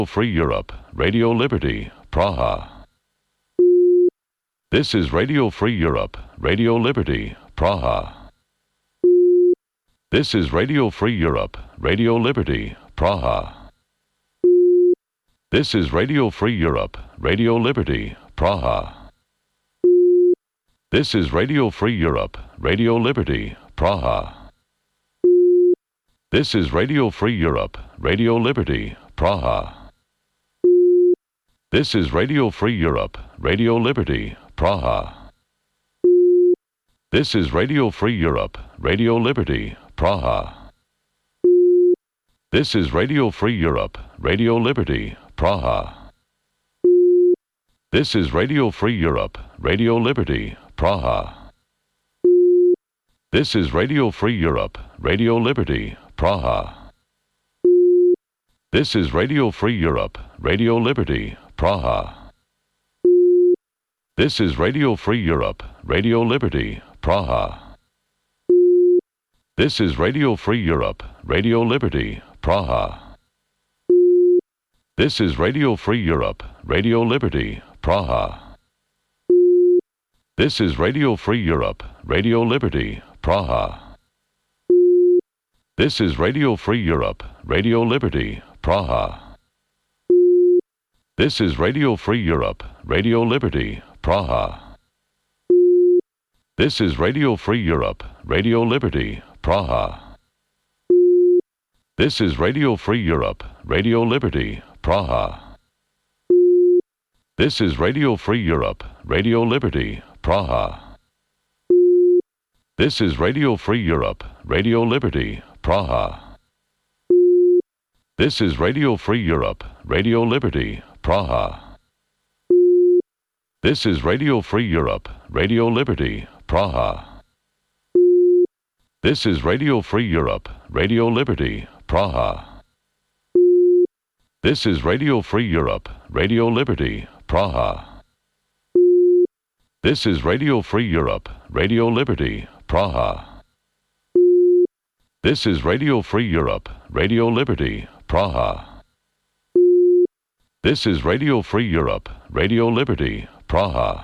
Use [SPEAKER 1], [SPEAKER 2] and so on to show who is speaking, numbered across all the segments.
[SPEAKER 1] Free Europe, Radio Liberty, Praha. This is Radio Free Europe, Radio Liberty, Praha. This is Radio Free Europe, Radio Liberty, Praha. This is Radio Free Europe, Radio Liberty, Praha. This is Radio Free Europe, Radio Liberty, Praha. This is Radio Free Europe, Radio Liberty, Praha. This is Radio Free Europe, Radio Liberty, Praha. This is Radio Free Europe, Radio Liberty, Praha. This is Radio Free Europe, Radio Liberty, Praha. This is Radio Free Europe, Radio Liberty, Praha. This is Radio Free Europe, Radio Liberty, Praha. This is Radio Free Europe, Radio Liberty, Praha. This is Radio Free Europe, Radio Liberty, Praha. This is Radio Free Europe, Radio Liberty, Praha. This is Radio Free Europe, Radio Liberty, Praha. This is Radio Free Europe, Radio Liberty, Praha. This is Radio Free Europe, Radio Liberty, Praha. This is Radio Free Europe, Radio Liberty, Praha. This is Radio Free Europe, Radio Liberty, Praha. This is Radio Free Europe, Radio Liberty, Praha. This is Radio Free Europe, Radio Liberty, Praha. This is Radio Free Europe, Radio Liberty, Praha. This is Radio Free Europe, Radio Liberty, Praha. This is Radio Free Europe, Radio Liberty, Praha. This is Radio Free Europe, Radio Liberty, Praha. This is Radio Free Europe, Radio Liberty, Praha. This is Radio Free Europe, Radio Liberty, Praha. This is Radio Free Europe, Radio Liberty, Praha. This is Radio Free Europe, Radio Liberty, Praha.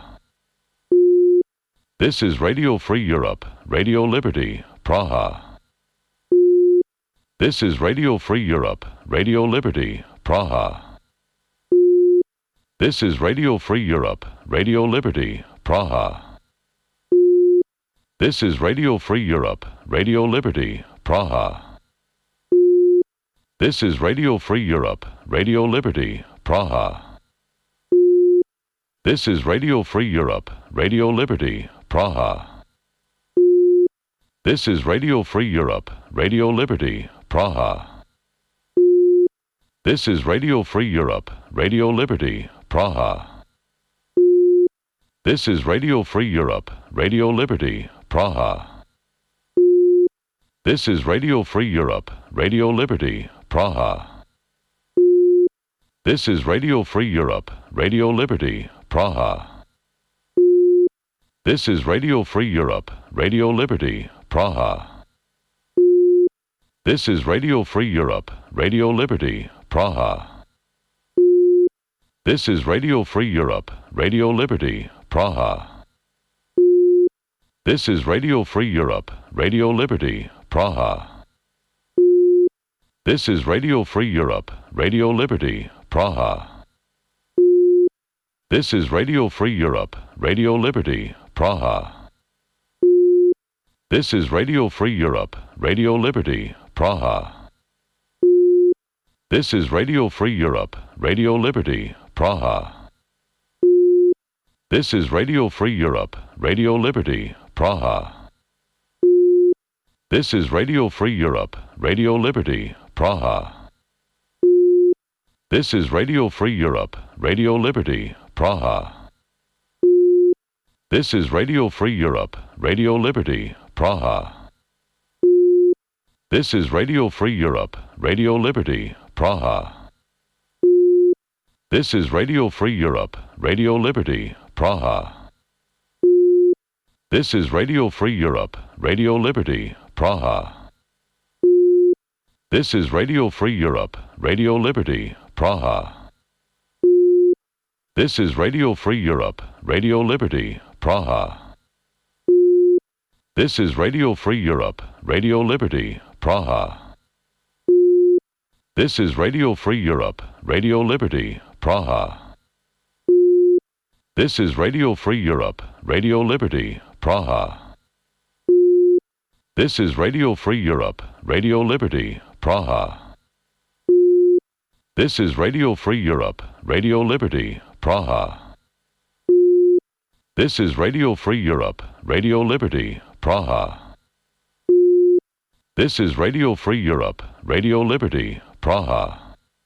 [SPEAKER 1] This is Radio Free Europe, Radio Liberty, Praha. This is Radio Free Europe, Radio Liberty, Praha. This is Radio Free Europe, Radio Liberty, Praha. This is Radio Free Europe, Radio Liberty, Praha. This is Radio Free Europe, Radio Liberty, Praha. This is Radio Free Europe, Radio Liberty, Praha. This is Radio Free Europe, Radio Liberty, Praha. This is Radio Free Europe, Radio Liberty, Praha. This is Radio Free Europe, Radio Liberty, Praha. This is Radio Free Europe, Radio Liberty, Praha. This is Radio Free Europe, Radio Liberty, Praha. This is Radio Free Europe, Radio Liberty, Praha. This is Radio Free Europe, Radio Liberty, Praha. This is Radio Free Europe, Radio Liberty, Praha. This is Radio Free Europe, Radio Liberty, Praha. This is Radio Free Europe, Radio Liberty, Praha. This is Radio Free Europe, Radio Liberty, Praha. This is Radio Free Europe, Radio Liberty, Praha. This is Radio Free Europe, Radio Liberty, Praha. This is Radio Free Europe, Radio Liberty, Praha. This is Radio Free Europe, Radio Liberty, Praha. This is Radio Free Europe, Radio Liberty, Praha. This is Radio Free Europe, Radio Liberty, Praha. This is Radio Free Europe, Radio Liberty, Praha. This is Radio Free Europe, Radio Liberty, Praha. This is Radio Free Europe, Radio Liberty, Praha. This is Radio Free Europe, Radio Liberty, Praha. This is Radio Free Europe, Radio Liberty, Praha. This is Radio Free Europe, Radio Liberty, Praha. This is Radio Free Europe, Radio Liberty, Praha. This is Radio Free Europe, Radio Liberty, Praha. This is Radio Free Europe, Radio Liberty, Praha. This is Radio Free Europe, Radio Liberty, Praha. This is Radio Free Europe, Radio Liberty, Praha. This is Radio Free Europe, Radio Liberty, Praha.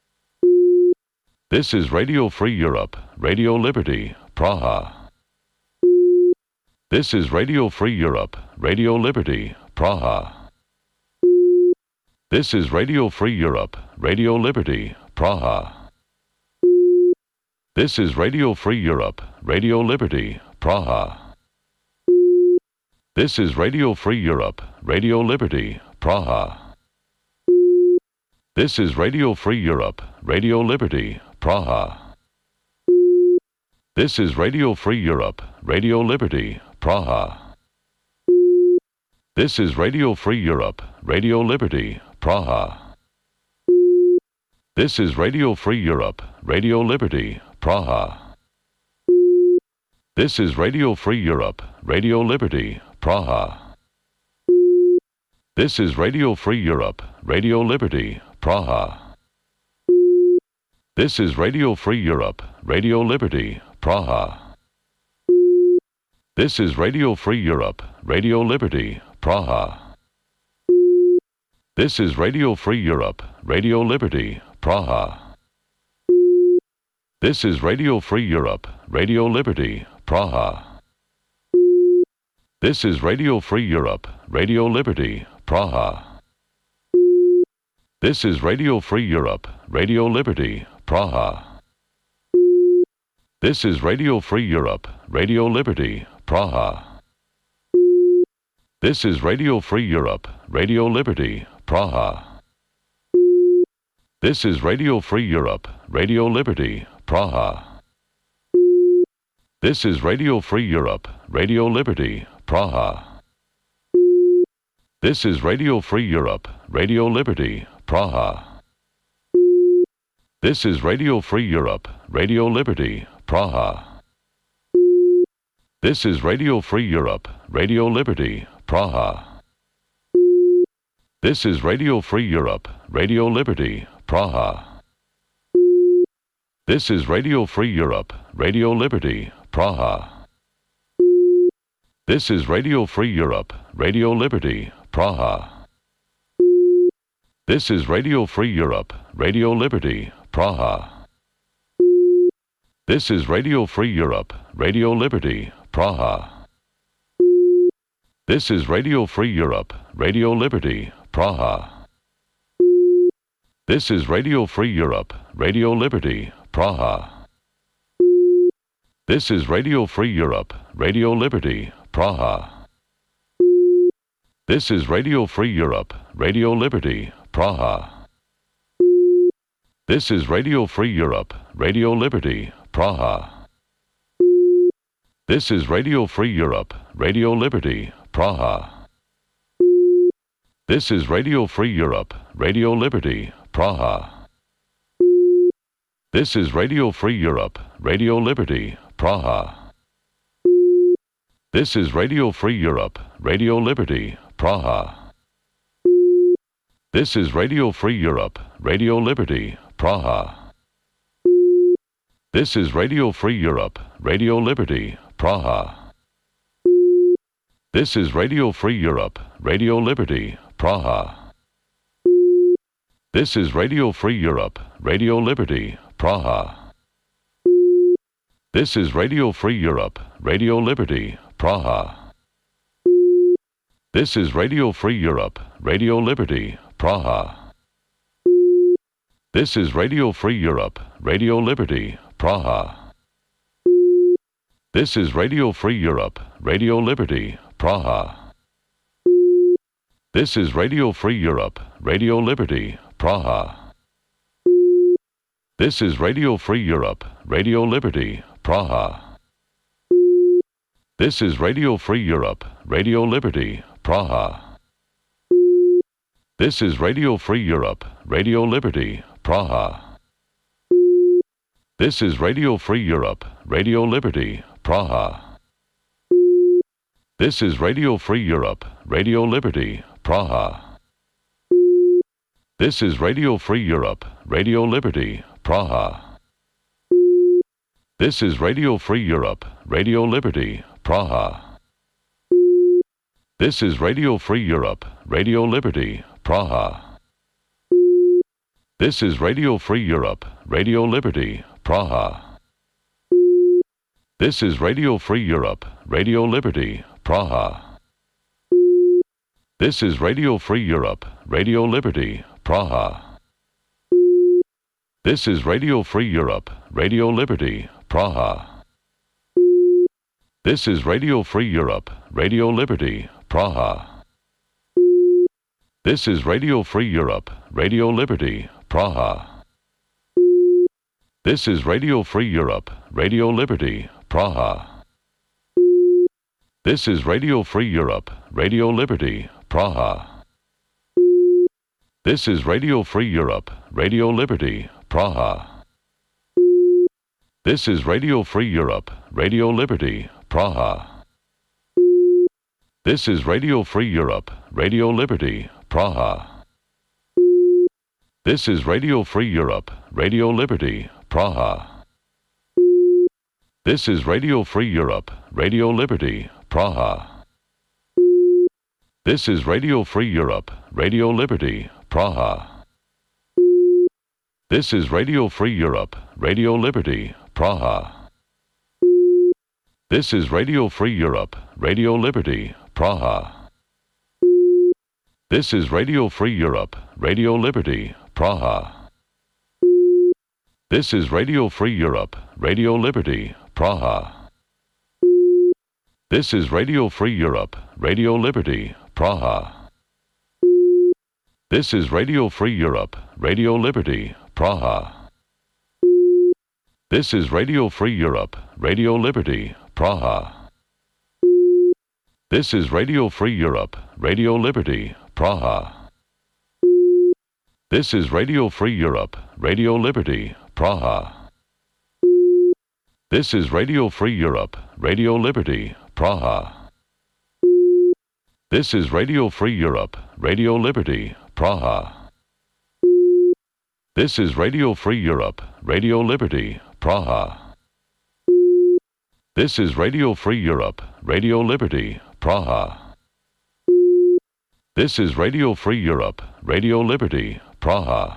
[SPEAKER 1] This is Radio Free Europe, Radio Liberty, Praha. This is Radio Free Europe, Radio Liberty, Praha. This is Radio Free Europe, Radio Liberty, Praha. This is Radio Free Europe, Radio Liberty, Praha. This is Radio Free Europe, Radio Liberty, Praha. This is Radio Free Europe, Radio Liberty, Praha. This is Radio Free Europe, Radio Liberty, Praha. This is Radio Free Europe, Radio Liberty, Praha. This is Radio Free Europe, Radio Liberty, Praha. This is Radio Free Europe, Radio Liberty, Praha. This is Radio Free Europe, Radio Liberty, Praha. This is Radio Free Europe, Radio Liberty, Praha. This is Radio Free Europe, Radio Liberty, Praha. This is Radio Free Europe, Radio Liberty, Praha. This is Radio Free Europe, Radio Liberty, Praha. This is Radio Free Europe, Radio Liberty, Praha. This is Radio Free Europe, Radio Liberty, Praha. This is Radio Free Europe, Radio Liberty, Praha. This is Radio Free Europe, Radio Liberty, Praha. This is Radio Free Europe, Radio Liberty, Praha. This is Radio Free Europe, Radio Liberty, Praha. This is Radio Free Europe, Radio Liberty, Praha. This is Radio Free Europe, Radio Liberty, Praha. This is Radio Free Europe, Radio Liberty, Praha. This is Radio Free Europe, Radio Liberty, Praha. This is Radio Free Europe, Radio Liberty, Praha. This is Radio Free Europe, Radio Liberty, Praha. This is Radio Free Europe, Radio Liberty, Praha. This is Radio Free Europe, Radio Liberty, Praha. This is Radio Free Europe, Radio Liberty, Praha. This is Radio Free Europe, Radio Liberty, Praha. This is Radio Free Europe, Radio Liberty, Praha. This is Radio Free Europe, Radio Liberty, Praha. This is Radio Free Europe, Radio Liberty, Praha. This is Radio Free Europe, Radio Liberty, Praha. This is Radio Free Europe, Radio Liberty, Praha. This is Radio Free Europe, Radio Liberty, Praha. This is Radio Free Europe, Radio Liberty, Praha. This is Radio Free Europe, Radio Liberty, Praha. This is Radio Free Europe, Radio Liberty, Praha. This is Radio Free Europe, Radio Liberty, Praha. This is Radio Free Europe, Radio Liberty, Praha. This is Radio Free Europe, Radio Liberty, Praha. This is Radio Free Europe, Radio Liberty, Praha. This is Radio Free Europe, Radio Liberty, Praha. This is Radio Free Europe, Radio Liberty, Praha. This is Radio Free Europe, Radio Liberty, Praha. This is Radio Free Europe, Radio Liberty, Praha. This is Radio Free Europe, Radio Liberty, Praha. This is Radio Free Europe, Radio Liberty, Praha. This is Radio Free Europe, Radio Liberty, Praha. This is Radio Free Europe, Radio Liberty, Praha. This is Radio Free Europe, Radio Liberty, Praha. This is Radio Free Europe, Radio Liberty, Praha. This is Radio Free Europe, Radio Liberty, Praha. This is Radio Free Europe, Radio Liberty, Praha. This is Radio Free Europe, Radio Liberty, Praha. This is Radio Free Europe, Radio Liberty, Praha. This is Radio Free Europe, Radio Liberty, Praha. This is Radio Free Europe, Radio Liberty, Praha. This is Radio Free Europe, Radio Liberty, Praha. This is Radio Free Europe, Radio Liberty, Praha. This is Radio Free Europe, Radio Liberty, Praha. This is Radio Free Europe, Radio Liberty, Praha. This is Radio Free Europe, Radio Liberty, Praha. This is Radio Free Europe, Radio Liberty, Praha. This is Radio Free Europe, Radio Liberty, Praha. This is Radio Free Europe, Radio Liberty, Praha. This is Radio Free Europe, Radio Liberty, Praha. This is Radio Free Europe, Radio Liberty, Praha. This is Radio Free Europe, Radio Liberty, Praha. This is Radio Free Europe, Radio Liberty, Praha. This is Radio Free Europe, Radio Liberty, Praha. This is Radio Free Europe, Radio Liberty, Praha. This is Radio Free Europe, Radio Liberty, Praha. This is Radio Free Europe, Radio Liberty, Praha. This is Radio Free Europe, Radio Liberty, Praha. This is Radio Free Europe, Radio Liberty, Praha. This is Radio Free Europe, Radio Liberty, Praha. This is Radio Free Europe, Radio Liberty, Praha. This is Radio Free Europe, Radio Liberty, Praha. This is Radio Free Europe, Radio Liberty, Praha. This is Radio Free Europe, Radio Liberty, Praha.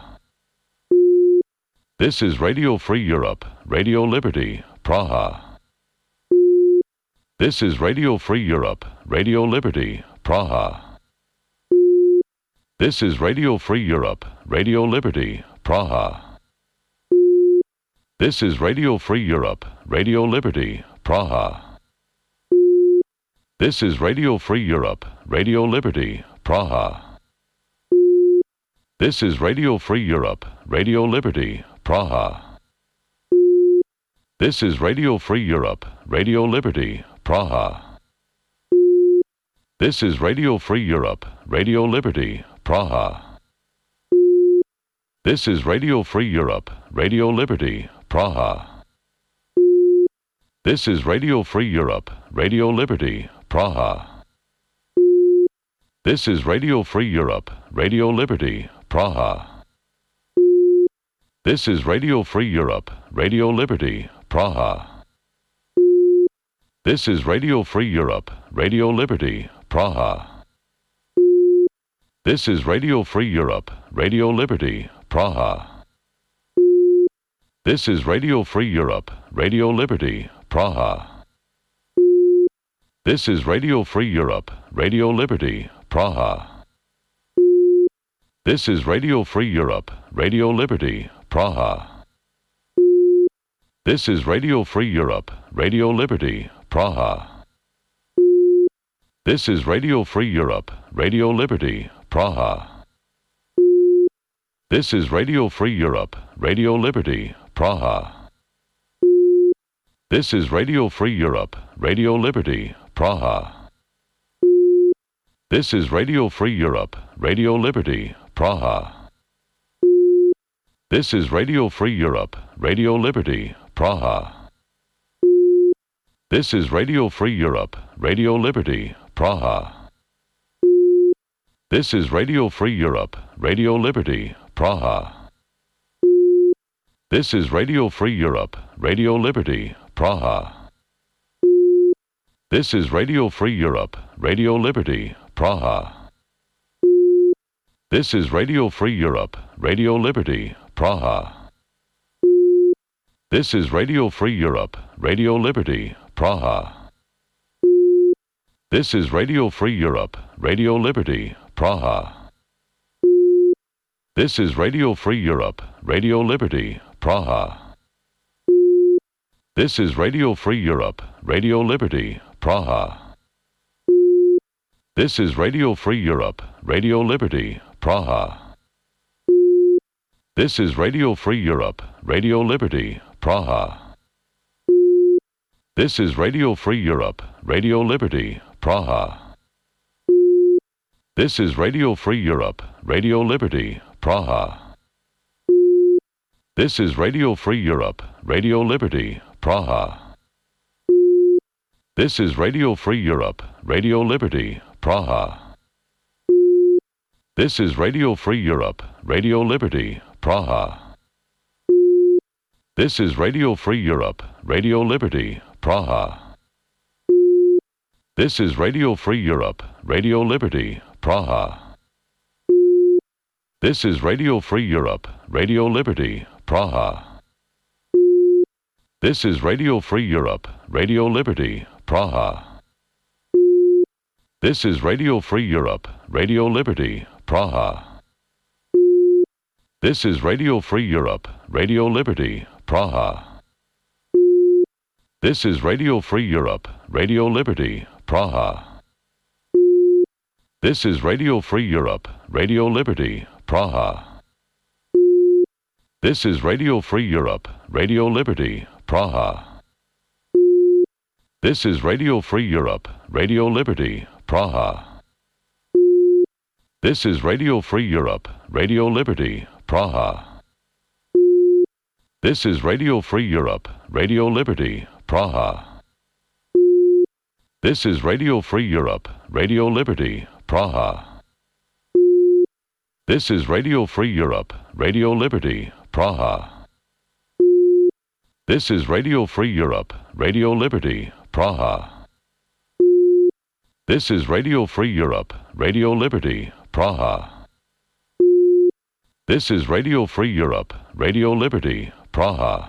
[SPEAKER 1] This is Radio Free Europe, Radio Liberty, Praha. This is Radio Free Europe, Radio Liberty, Praha. This is Radio Free Europe, Radio Liberty, Praha. This is Radio Free Europe, Radio Liberty, Praha. This is Radio Free Europe, Radio Liberty, Praha. This is Radio Free Europe, Radio Liberty, Praha. This is Radio Free Europe, Radio Liberty, Praha. This is Radio Free Europe, Radio Liberty, Praha. This is Radio Free Europe, Radio Liberty, Praha. This is Radio Free Europe, Radio Liberty, Praha. This is Radio Free Europe, Radio Liberty, Praha. This is Radio Free Europe, Radio Liberty, Praha. This is Radio Free Europe, Radio Liberty, Praha. This is Radio Free Europe, Radio Liberty, Praha. This is Radio Free Europe, Radio Liberty, Praha. This is Radio Free Europe, Radio Liberty, Praha. This is Radio Free Europe, Radio Liberty, Praha. This is Radio Free Europe, Radio Liberty, Praha. This is Radio Free Europe, Radio Liberty, Praha. This is Radio Free Europe, Radio Liberty, Praha. This is Radio Free Europe, Radio Liberty, Praha. This is Radio Free Europe, Radio Liberty, Praha. This is Radio Free Europe, Radio Liberty, Praha. This is Radio Free Europe, Radio Liberty, Praha. This is Radio Free Europe, Radio Liberty, Praha. This is Radio Free Europe, Radio Liberty, Praha. This is Radio Free Europe, Radio Liberty, Praha. This is Radio Free Europe, Radio Liberty, Praha. This is Radio Free Europe, Radio Liberty, Praha. This is Radio Free Europe, Radio Liberty, Praha. This is Radio Free Europe, Radio Liberty, Praha. This is Radio Free Europe, Radio Liberty, Praha. This is Radio Free Europe, Radio Liberty, Praha. This is Radio Free Europe, Radio Liberty, Praha. This is Radio Free Europe, Radio Liberty, Praha. This is Radio Free Europe, Radio Liberty, Praha. This is Radio Free Europe, Radio Liberty, Praha. This is Radio Free Europe, Radio Liberty, Praha. This is Radio Free Europe, Radio Liberty, Praha. This is Radio Free Europe, Radio Liberty, Praha. This is Radio Free Europe, Radio Liberty, Praha. This is Radio Free Europe, Radio Liberty, Praha. This is Radio Free Europe, Radio Liberty, Praha. This is Radio Free Europe, Radio Liberty, Praha. This is Radio Free Europe, Radio Liberty, Praha. This is Radio Free Europe, Radio Liberty, Praha. This is Radio Free Europe, Radio Liberty, Praha. This is Radio Free Europe, Radio Liberty, Praha. This is Radio Free Europe, Radio Liberty, Praha. This is Radio Free Europe, Radio Liberty, Praha. This is Radio Free Europe, Radio Liberty, Praha. This is Radio Free Europe, Radio Liberty, Praha. This is Radio Free Europe, Radio Liberty, Praha. This is Radio Free Europe, Radio Liberty, Praha. This is Radio Free Europe, Radio Liberty, Praha. This is Radio Free Europe, Radio Liberty, Praha.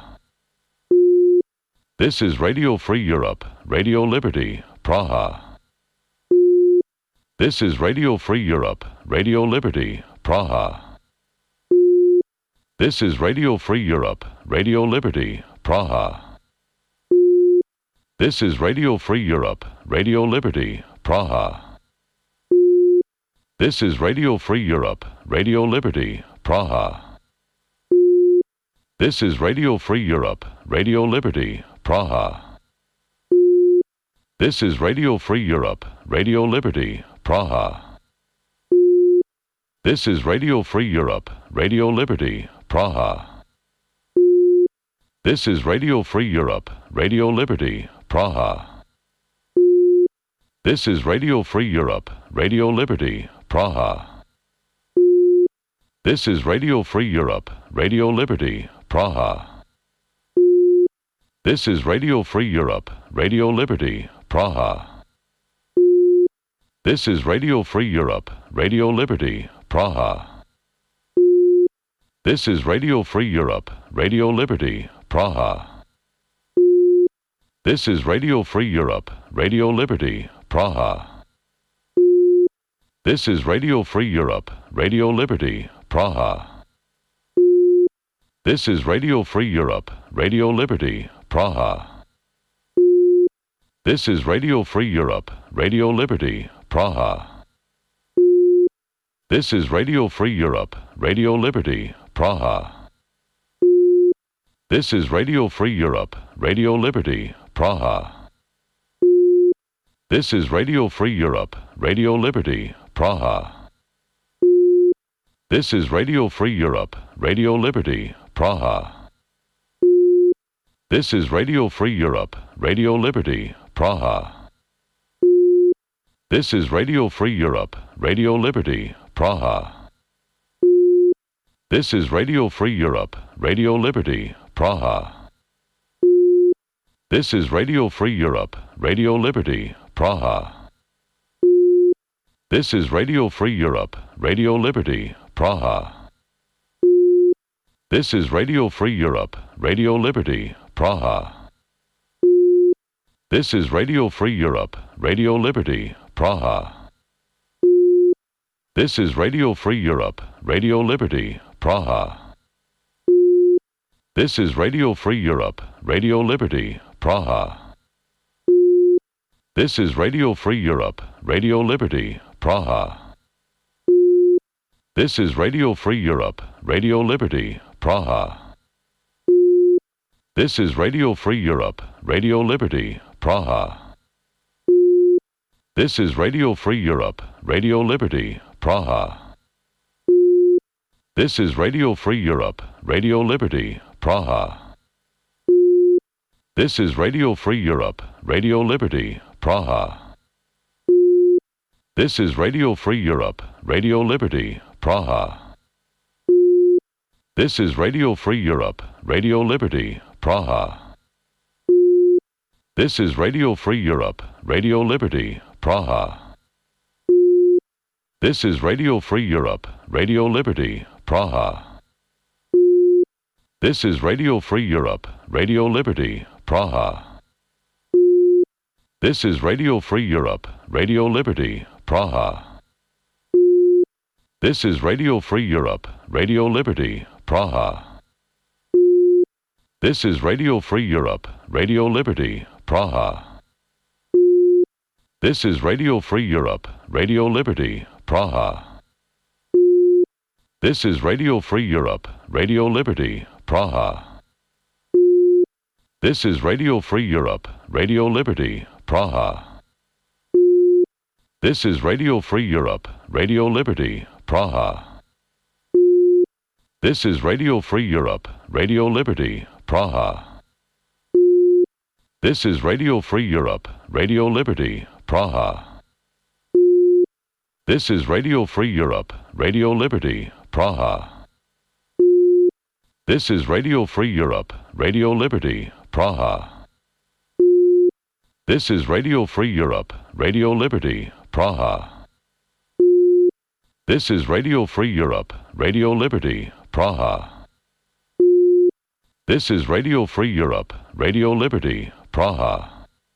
[SPEAKER 1] This is Radio Free Europe, Radio Liberty, Praha. This is Radio Free Europe, Radio Liberty, Praha. This is Radio Free Europe, Radio Liberty, Praha. This is Radio Free Europe, Radio Liberty, Praha. This is Radio Free Europe, Radio Liberty, Praha. This is Radio Free Europe, Radio Liberty, Praha. This is Radio Free Europe, Radio Liberty, Praha. This is Radio Free Europe, Radio Liberty, Praha. This is Radio Free Europe, Radio Liberty, Praha. This is Radio Free Europe, Radio Liberty, Praha. This is Radio Free Europe, Radio Liberty, Praha. This is Radio Free Europe, Radio Liberty, Praha. This is Radio Free Europe, Radio Liberty, Praha. This is Radio Free Europe, Radio Liberty, Praha. This is Radio Free Europe, Radio Liberty, Praha. This is Radio Free Europe, Radio Liberty, Praha. This is Radio Free Europe, Radio Liberty, Praha. This is Radio Free Europe, Radio Liberty, Praha. This is Radio Free Europe, Radio Liberty, Praha. This is Radio Free Europe, Radio Liberty, Praha. This is Radio Free Europe, Radio Liberty, Praha. This is Radio Free Europe, Radio Liberty, Praha. This is Radio Free Europe, Radio Liberty, Praha. This is Radio Free Europe, Radio Liberty, Praha. This is Radio Free Europe, Radio Liberty, Praha. This is Radio Free Europe, Radio Liberty, Praha. This is Radio Free Europe, Radio Liberty, Praha. This is Radio Free Europe, Radio Liberty, Praha. This is Radio Free Europe, Radio Liberty, Praha. This is Radio Free Europe, Radio Liberty, Praha. This is Radio Free Europe, Radio Liberty, Praha. This is Radio Free Europe, Radio Liberty, Praha. This is Radio Free Europe, Radio Liberty, Praha. This is Radio Free Europe, Radio Liberty, Praha. This is Radio Free Europe, Radio Liberty, Praha. This is Radio Free Europe, Radio Liberty, Praha. This is Radio Free Europe, Radio Liberty, Praha. This is Radio Free Europe, Radio Liberty, Praha. This is Radio Free Europe, Radio Liberty, Praha. This is Radio Free Europe, Radio Liberty, Praha. This is Radio Free Europe, Radio Liberty, Praha. This is Radio Free Europe, Radio Liberty, Praha. This is Radio Free Europe, Radio Liberty, Praha. This is Radio Free Europe, Radio Liberty, Praha. This is Radio Free Europe, Radio Liberty, Praha. This is Radio Free Europe, Radio Liberty, Praha. This is Radio Free Europe, Radio Liberty, Praha. This is Radio Free Europe, Radio Liberty, Praha. This is Radio Free Europe, Radio Liberty, Praha. This is Radio Free Europe, Radio Liberty, Praha. This is Radio Free Europe, Radio Liberty, Praha. This is Radio Free Europe, Radio Liberty, Praha. This is Radio Free Europe, Radio Liberty, Praha. This is Radio Free Europe, Radio Liberty, Praha. This is Radio Free Europe, Radio Liberty, Praha. This is Radio Free Europe, Radio Liberty, Praha.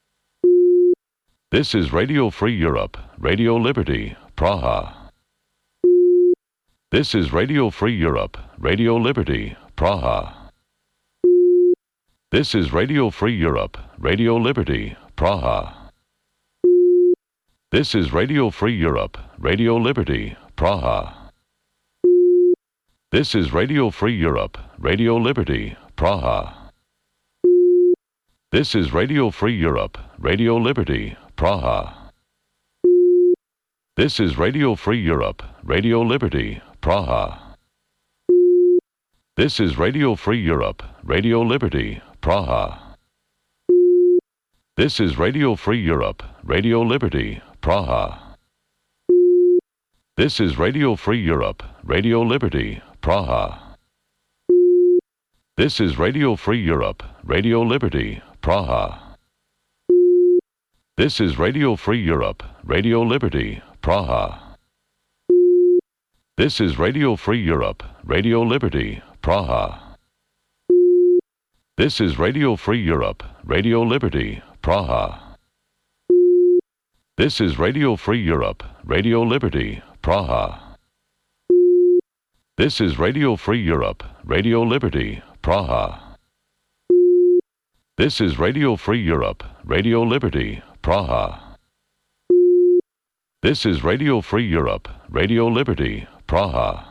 [SPEAKER 1] This is Radio Free Europe, Radio Liberty, Praha. This is Radio Free Europe, Radio Liberty, Praha. This is Radio Free Europe, Radio Liberty, Praha. This is Radio Free Europe, Radio Liberty, Praha. This is Radio Free Europe, Radio Liberty, Praha. This is Radio Free Europe, Radio Liberty, Praha. This is Radio Free Europe, Radio Liberty, Praha. This is Radio Free Europe, Radio Liberty, Praha. This is Radio Free Europe, Radio Liberty, Praha. This is Radio Free Europe, Radio Liberty, Praha. This is Radio Free Europe, Radio Liberty, Praha. This is Radio Free Europe, Radio Liberty, Praha. This is Radio Free Europe, Radio Liberty, Praha. This is Radio Free Europe, Radio Liberty, Praha. This is Radio Free Europe, Radio Liberty, Praha. This is Radio Free Europe, Radio Liberty, Praha. This is Radio Free Europe, Radio Liberty, Praha. This is Radio Free Europe, Radio Liberty, Praha.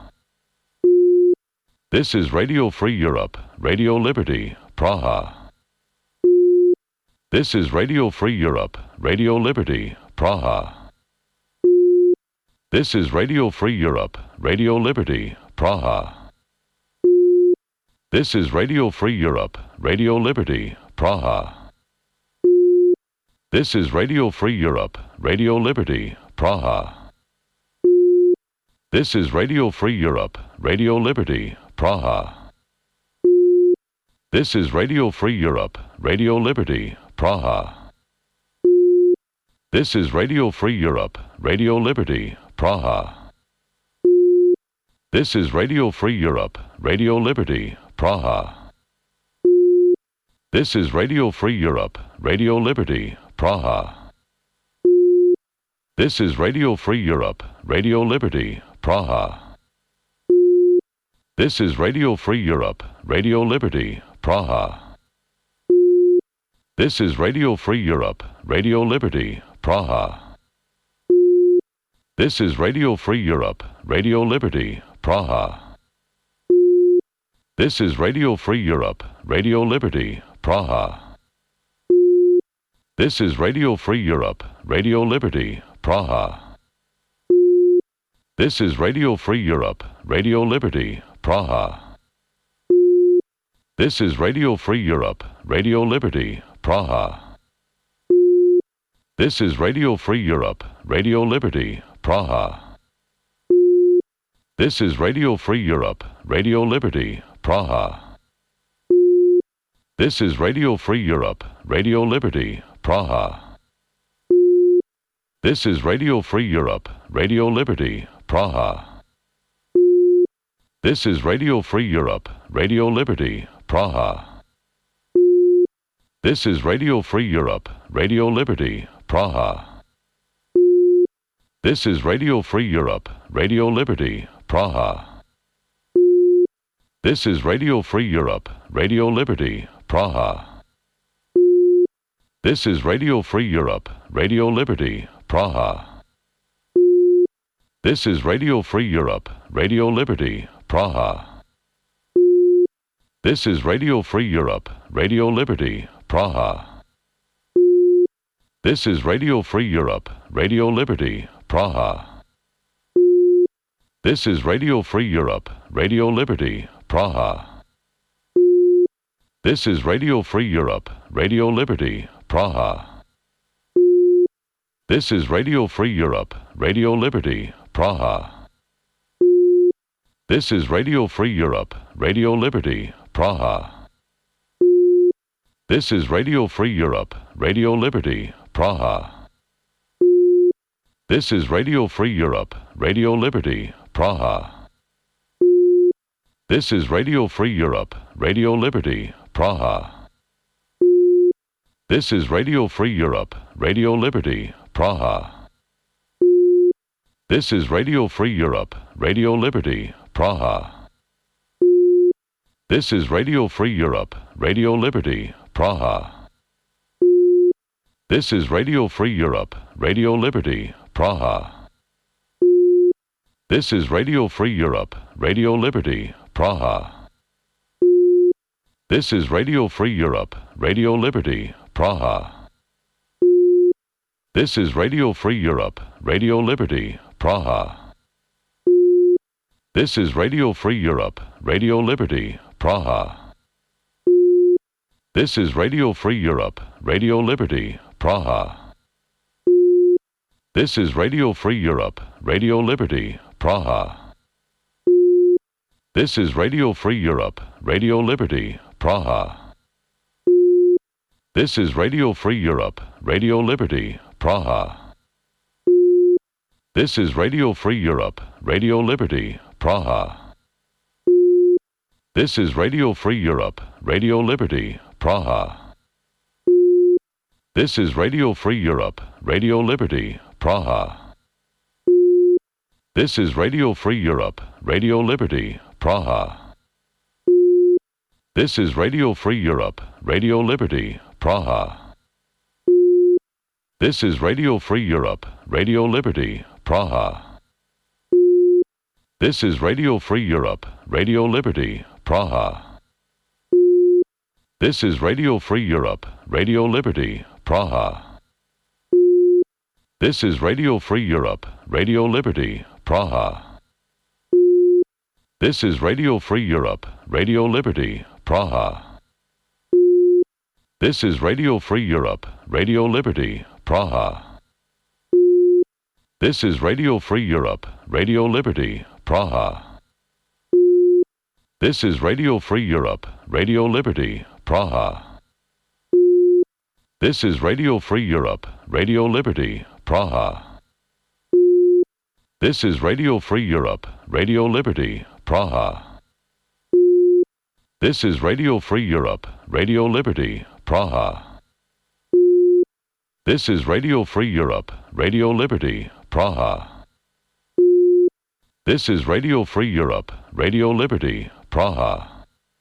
[SPEAKER 1] This is Radio Free Europe, Radio Liberty, Praha. This is Radio Free Europe, Radio Liberty, Praha. This is Radio Free Europe, Radio Liberty, Praha. This is Radio Free Europe, Radio Liberty, Praha. This is Radio Free Europe, Radio Liberty, Praha. This is Radio Free Europe, Radio Liberty, Praha. This is Radio Free Europe, Radio Liberty, Praha. This is Radio Free Europe, Radio Liberty, Praha. This is Radio Free Europe, Radio Liberty, Praha. This is Radio Free Europe, Radio Liberty, Praha. This is Radio Free Europe, Radio Liberty, Praha. This is Radio Free Europe, Radio Liberty, Praha. This is Radio Free Europe, Radio Liberty, Praha. This is Radio Free Europe, Radio Liberty, Praha. This is Radio Free Europe, Radio Liberty, Praha. This is Radio Free Europe, Radio Liberty, Praha. This is Radio Free Europe, Radio Liberty, Praha. This is Radio Free Europe, Radio Liberty, Praha. This is Radio Free Europe, Radio Liberty, Praha. This is Radio Free Europe, Radio Liberty, Praha. This is Radio Free Europe, Radio Liberty, Praha. This is Radio Free Europe, Radio Liberty, Praha. This is Radio Free Europe, Radio Liberty, Praha. This is Radio Free Europe, Radio Liberty, Praha. This is Radio Free Europe, Radio Liberty, Praha. This is Radio Free Europe, Radio Liberty, Praha. This is Radio Free Europe, Radio Liberty, Praha. This is Radio Free Europe, Radio Liberty, Praha. This is Radio Free Europe, Radio Liberty, Praha. This is Radio Free Europe, Radio Liberty, Praha. This is Radio Free Europe, Radio Liberty, Praha. This is Radio Free Europe, Radio Liberty, Praha. This is Radio Free Europe, Radio Liberty, Praha. This is Radio Free Europe, Radio Liberty, Praha. This is Radio Free Europe, Radio Liberty, Praha. This is Radio Free Europe, Radio Liberty, Praha. This is Radio Free Europe, Radio Liberty, Praha. This is Radio Free Europe, Radio Liberty, Praha. This is Radio Free Europe, Radio Liberty, Praha. This is Radio Free Europe, Radio Liberty, Praha. This is Radio Free Europe, Radio Liberty, Praha. This is Radio Free Europe, Radio Liberty, Praha. This is Radio Free Europe, Radio Liberty, Praha. This is Radio Free Europe, Radio Liberty, Praha. This is Radio Free Europe, Radio Liberty, Praha. This is Radio Free Europe, Radio Liberty, Praha. This is Radio Free Europe, Radio Liberty, Praha. This is Radio Free Europe, Radio Liberty, Praha. This is Radio Free Europe, Radio Liberty, Praha. This is Radio Free Europe, Radio Liberty, Praha. This is Radio Free Europe, Radio Liberty, Praha. This is Radio Free Europe, Radio Liberty, Praha. This is Radio Free Europe, Radio Liberty, Praha. This is Radio Free Europe, Radio Liberty, Praha. This is Radio Free Europe, Radio Liberty, Praha. This is Radio Free Europe, Radio Liberty, Praha. This is Radio Free Europe, Radio Liberty, Praha. This is Radio Free Europe, Radio Liberty, Praha. This is Radio Free Europe, Radio Liberty, Praha. This is Radio Free Europe, Radio Liberty, Praha. This is Radio Free Europe, Radio Liberty, Praha. This is Radio Free Europe, Radio Liberty, Praha. This is Radio Free Europe, Radio Liberty, Praha. This is Radio Free Europe, Radio Liberty, Praha. This is Radio Free Europe, Radio Liberty, Praha. This is Radio Free Europe, Radio Liberty, Praha. This is Radio Free Europe, Radio Liberty, Praha.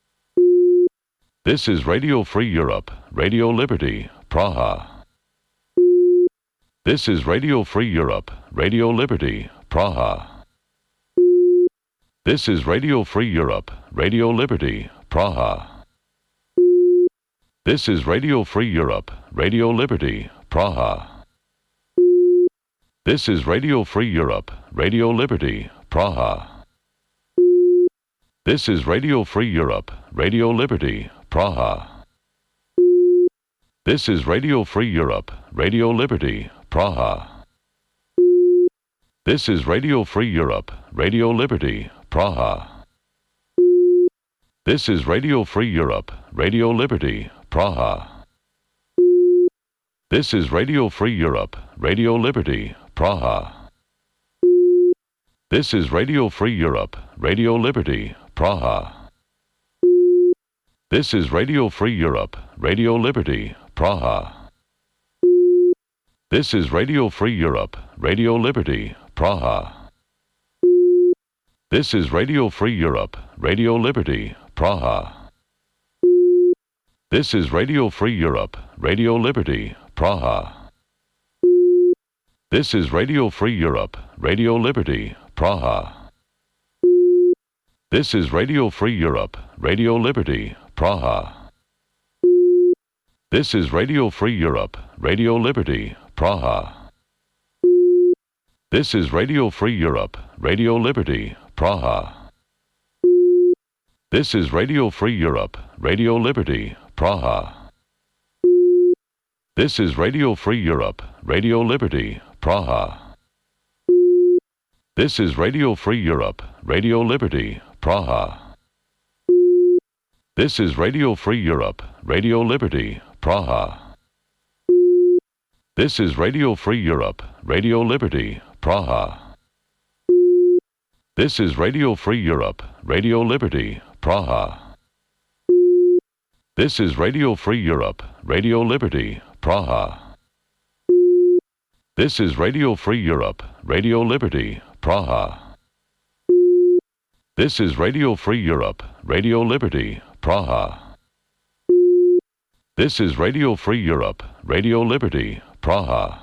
[SPEAKER 1] This is Radio Free Europe, Radio Liberty, Praha. This is Radio Free Europe, Radio Liberty, Praha. This is Radio Free Europe, Radio Liberty, Praha. This is Radio Free Europe, Radio Liberty, Praha. This is Radio Free Europe, Radio Liberty, Praha. This is Radio Free Europe, Radio Liberty, Praha. This is Radio Free Europe, Radio Liberty, Praha. This is Radio Free Europe, Radio Liberty, Praha. This is Radio Free Europe, Radio Liberty, Praha. This is Radio Free Europe, Radio Liberty, Praha. This is Radio Free Europe, Radio Liberty, Praha. This is Radio Free Europe, Radio Liberty, Praha. This is Radio Free Europe, Radio Liberty, Praha. This is Radio Free Europe, Radio Liberty, Praha. This is Radio Free Europe, Radio Liberty, Praha. This is Radio Free Europe, Radio Liberty, Praha. This is Radio Free Europe, Radio Liberty, Praha. This is Radio Free Europe, Radio Liberty, Praha. This is Radio Free Europe, Radio Liberty, Praha. This is Radio Free Europe, Radio Liberty, Praha. This is Radio Free Europe, Radio Liberty, Praha. This is Radio Free Europe, Radio Liberty, Praha. This is Radio Free Europe, Radio Liberty, Praha. This is Radio Free Europe, Radio Liberty, Praha. This is Radio Free Europe, Radio Liberty, Praha. This is Radio Free Europe, Radio Liberty, Praha. This is Radio Free Europe, Radio Liberty, Praha. This is Radio Free Europe, Radio Liberty, Praha. This is Radio Free Europe, Radio Liberty, Praha.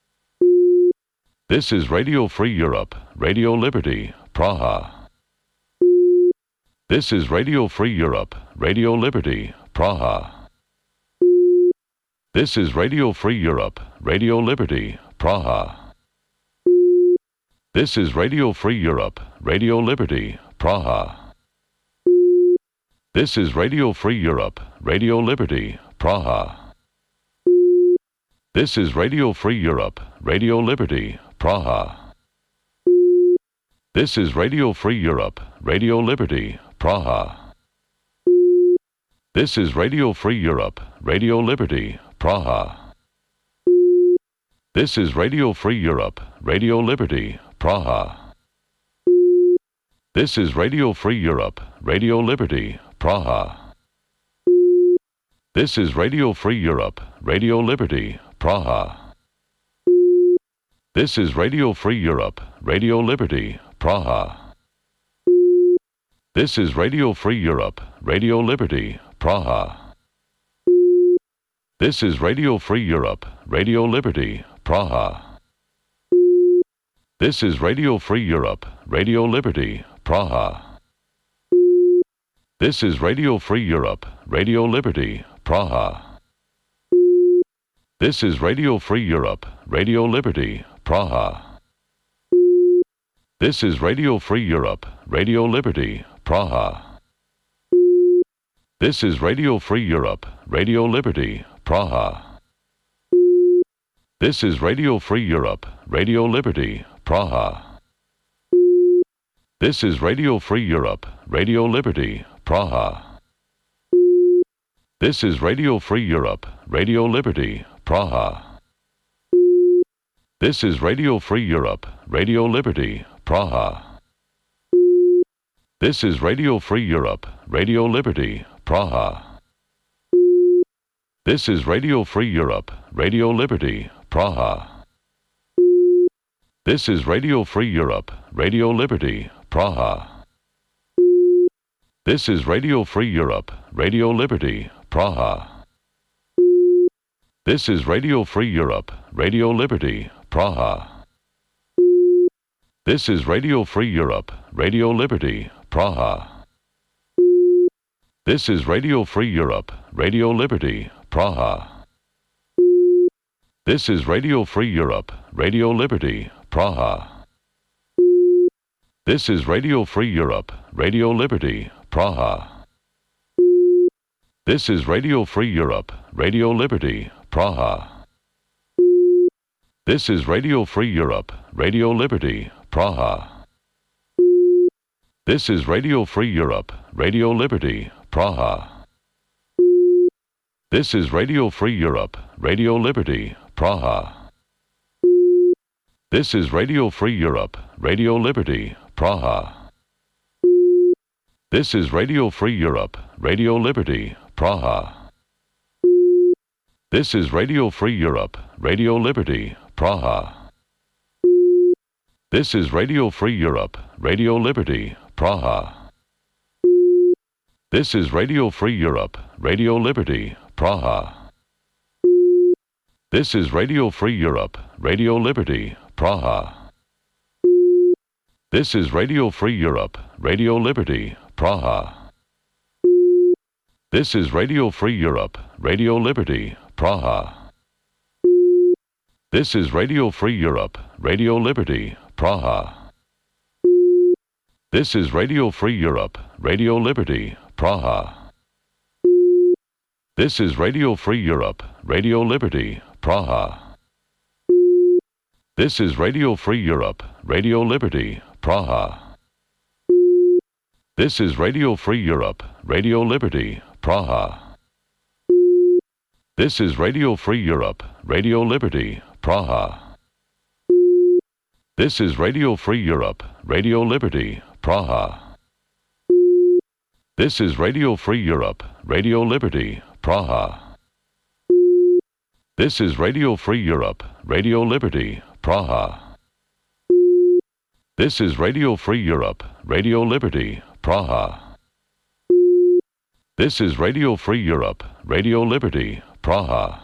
[SPEAKER 1] This is Radio Free Europe, Radio Liberty, Praha. This is Radio Free Europe, Radio Liberty, Praha. This is Radio Free Europe, Radio Liberty, Praha. This is Radio Free Europe, Radio Liberty, Praha. This is Radio Free Europe, Radio Liberty, Praha. This is Radio Free Europe, Radio Liberty, Praha. This is Radio Free Europe, Radio Liberty, Praha. This is Radio Free Europe, Radio Liberty, Praha. This is Radio Free Europe, Radio Liberty, Praha. This is Radio Free Europe, Radio Liberty, Praha. This is Radio Free Europe, Radio Liberty, Praha. This is Radio Free Europe, Radio Liberty, Praha. This is Radio Free Europe, Radio Liberty, Praha. This is Radio Free Europe, Radio Liberty, Praha. This is Radio Free Europe, Radio Liberty, Praha. This is Radio Free Europe, Radio Liberty, Praha. This is Radio Free Europe, Radio Liberty, Praha. This is Radio Free Europe, Radio Liberty, Praha. This is Radio Free Europe, Radio Liberty, Praha. This is Radio Free Europe, Radio Liberty, Praha. This is Radio Free Europe, Radio Liberty, Praha. This is Radio Free Europe, Radio Liberty, Praha. This is Radio Free Europe, Radio Liberty, Praha. This is Radio Free Europe, Radio Liberty, Praha. This is Radio Free Europe, Radio Liberty, Praha. This is Radio Free Europe, Radio Liberty, Praha. This is Radio Free Europe, Radio Liberty, Praha. This is Radio Free Europe, Radio Liberty, Praha. This is Radio Free Europe, Radio Liberty, Praha. This is Radio Free Europe, Radio Liberty, Praha. This is Radio Free Europe, Radio Liberty, Praha. This is Radio Free Europe, Radio Liberty, Praha. This is Radio Free Europe, Radio Liberty, Praha. This is Radio Free Europe, Radio Liberty, Praha. This is Radio Free Europe, Radio Liberty, Praha. This is Radio Free Europe, Radio Liberty, Praha. This is Radio Free Europe, Radio Liberty, Praha. This is Radio Free Europe, Radio Liberty, Praha. This is Radio Free Europe, Radio Liberty, Praha. This is Radio Free Europe, Radio Liberty, Praha. This is Radio Free Europe, Radio Liberty, Praha. This is Radio Free Europe, Radio Liberty, Praha. This is Radio Free Europe, Radio Liberty, Praha. This is Radio Free Europe, Radio Liberty, Praha. This is Radio Free Europe, Radio Liberty, Praha. This is Radio Free Europe, Radio Liberty, Praha. This is Radio Free Europe, Radio Liberty, Praha. This is Radio Free Europe, Radio Liberty, Praha. This is Radio Free Europe, Radio Liberty, Praha. This is Radio Free Europe, Radio Liberty, Praha. This is Radio Free Europe, Radio Liberty, Praha. This is Radio Free Europe, Radio Liberty, Praha. This is Radio Free Europe, Radio Liberty, Praha. This is Radio Free Europe, Radio Liberty, Praha. This is Radio Free Europe, Radio Liberty, Praha.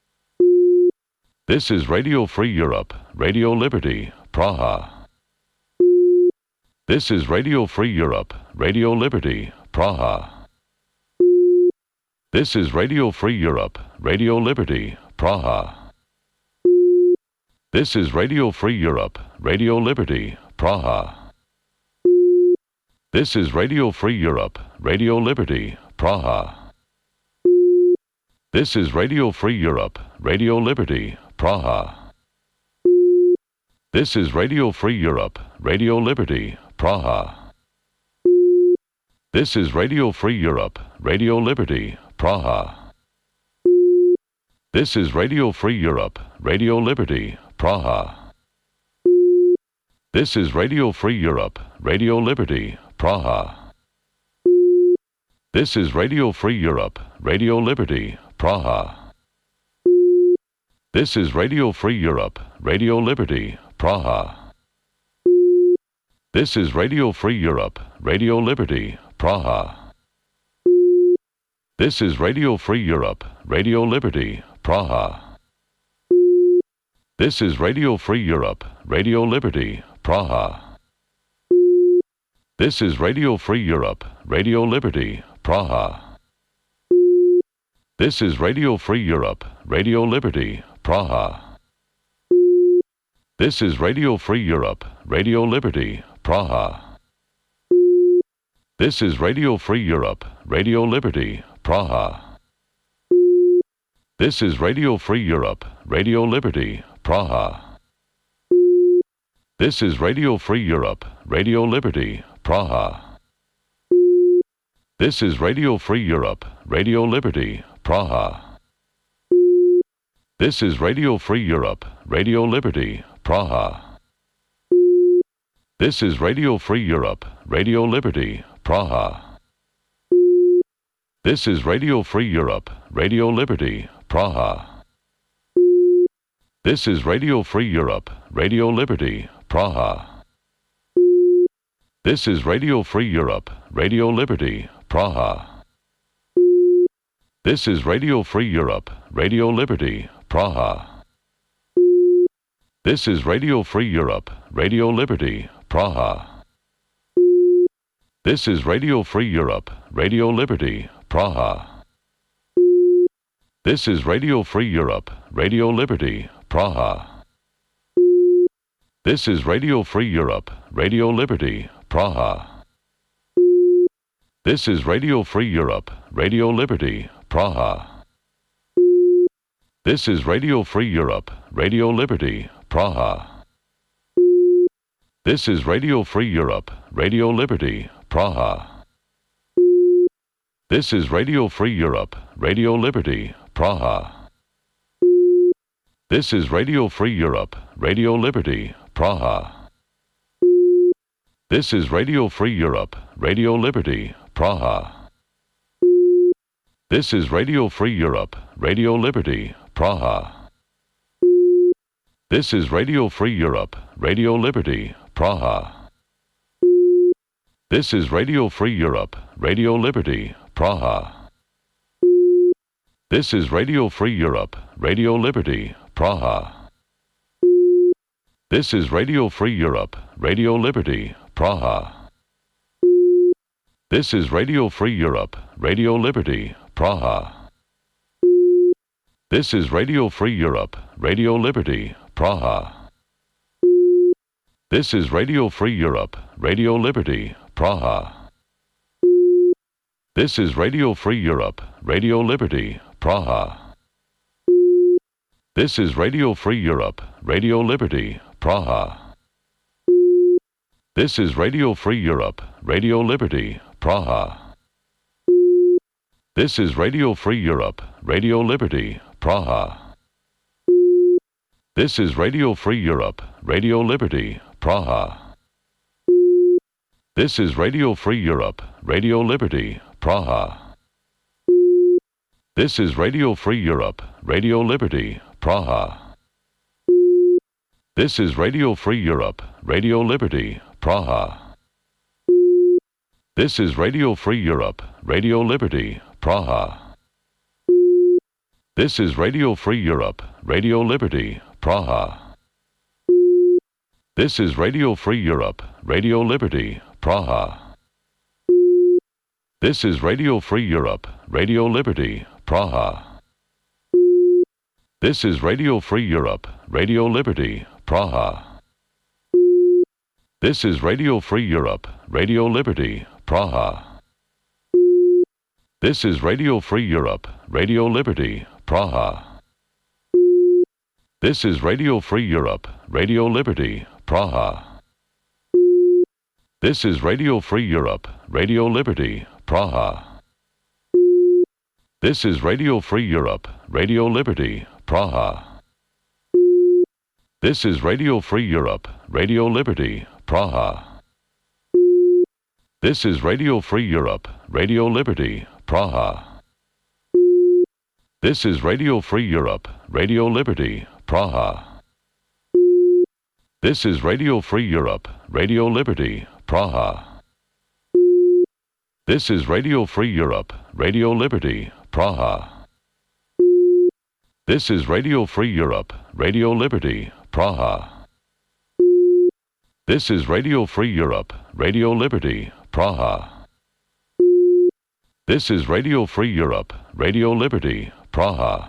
[SPEAKER 1] This is Radio Free Europe, Radio Liberty, Praha. This is Radio Free Europe, Radio Liberty, Praha. This is Radio Free Europe, Radio Liberty, Praha. This is Radio Free Europe, Radio Liberty, Praha. This is Radio Free Europe, Radio Liberty, Praha. This is Radio Free Europe, Radio Liberty, Praha. This is Radio Free Europe, Radio Liberty, Praha. This is Radio Free Europe, Radio Liberty, Praha. This is Radio Free Europe, Radio Liberty, Praha. This is Radio Free Europe, Radio Liberty, Praha. This is Radio Free Europe, Radio Liberty, Praha. This is Radio Free Europe, Radio Liberty, Praha. This is Radio Free Europe, Radio Liberty, Praha. This is Radio Free Europe, Radio Liberty, Praha. This is Radio Free Europe, Radio Liberty, Praha. This is Radio Free Europe, Radio Liberty, Praha. This is Radio Free Europe, Radio Liberty, Praha. This is Radio Free Europe, Radio Liberty, Praha. This is Radio Free Europe, Radio Liberty, Praha. This is Radio Free Europe, Radio Liberty, Praha. This is Radio Free Europe, Radio Liberty, Praha. This is Radio Free Europe, Radio Liberty, Praha. This is Radio Free Europe, Radio Liberty, Praha. This is Radio Free Europe, Radio Liberty, Praha. This is Radio Free Europe, Radio Liberty, Praha. This is Radio Free Europe, Radio Liberty, Praha. This is Radio Free Europe, Radio Liberty, Praha. This is Radio Free Europe, Radio Liberty, Praha. This is Radio Free Europe, Radio Liberty, Praha. This is Radio Free Europe, Radio Liberty, Praha. This is Radio Free Europe, Radio Liberty, Praha. This is Radio Free Europe, Radio Liberty, Praha. This is Radio Free Europe, Radio Liberty, Praha. This is Radio Free Europe, Radio Liberty, Praha. This is Radio Free Europe, Radio Liberty, Praha. This is Radio Free Europe, Radio Liberty, Praha. This is Radio Free Europe, Radio Liberty, Praha. This is Radio Free Europe, Radio Liberty, Praha. This is Radio Free Europe, Radio Liberty, Praha. This is Radio Free Europe, Radio Liberty, Praha. This is Radio Free Europe, Radio Liberty, Praha. This is Radio Free Europe, Radio Liberty, Praha. This is Radio Free Europe, Radio Liberty, Praha. This is Radio Free Europe, Radio Liberty, Praha. This is Radio Free Europe, Radio Liberty, Praha. This is Radio Free Europe, Radio Liberty, Praha. This is Radio Free Europe, Radio Liberty, Praha. This is Radio Free Europe, Radio Liberty, Praha. This is Radio Free Europe, Radio Liberty, Praha. This is Radio Free Europe, Radio Liberty, Praha. This is Radio Free Europe, Radio Liberty, Praha. This is Radio Free Europe, Radio Liberty, Praha. This is Radio Free Europe, Radio Liberty, Praha. This is Radio Free Europe, Radio Liberty, Praha. This is Radio Free Europe, Radio Liberty, Praha. This is Radio Free Europe, Radio Liberty, Praha. This is Radio Free Europe, Radio Liberty, Praha. This is Radio Free Europe, Radio Liberty, Praha. This is Radio Free Europe, Radio Liberty, Praha. This is Radio Free Europe, Radio Liberty, Praha. This is Radio Free Europe, Radio Liberty, Praha. This is Radio Free Europe, Radio Liberty, Praha. This is Radio Free Europe, Radio Liberty, Praha. This is Radio Free Europe, Radio Liberty, Praha. This is Radio Free Europe, Radio Liberty, Praha. This is Radio Free Europe, Radio Liberty, Praha. This is Radio Free Europe, Radio Liberty, Praha. This is Radio Free Europe, Radio Liberty, Praha. This is Radio Free Europe, Radio Liberty, Praha. This is Radio Free Europe, Radio Liberty, Praha. This is Radio Free Europe, Radio Liberty, Praha. This is Radio Free Europe, Radio Liberty, Praha.